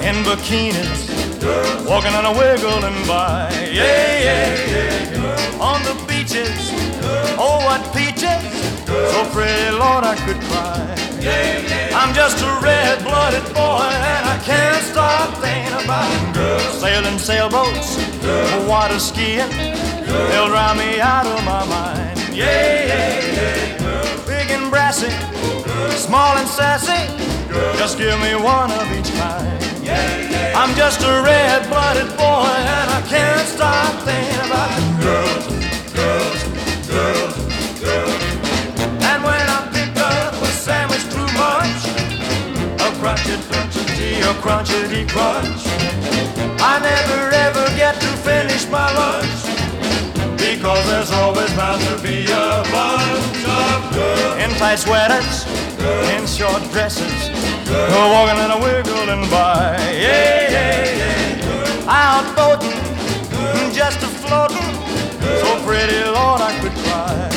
in bikinis, walking and a wiggling by. Yeah, yeah, yeah. On the beaches, oh what peaches, so pretty, Lord, I could cry. I'm just a red-blooded boy and I can't stop thinking about girls sailing sailboats, water skiing, they'll drown me out of my mind. Yeah, yeah, yeah. Big and brassy, small and sassy, just give me one of each kind. I'm just a red-blooded boy and I can't stop thinking about girls, girls, girls, girls. And when I pick up a sandwich too much, a crunchity, a crunchity crunch, I never ever get to finish my lunch, because there's always bound to be a bunch of girls in tight sweaters, in short dresses, walking and a wiggling by. Yeah, yeah, yeah. Out boating, just a floating, so pretty, Lord, I could cry.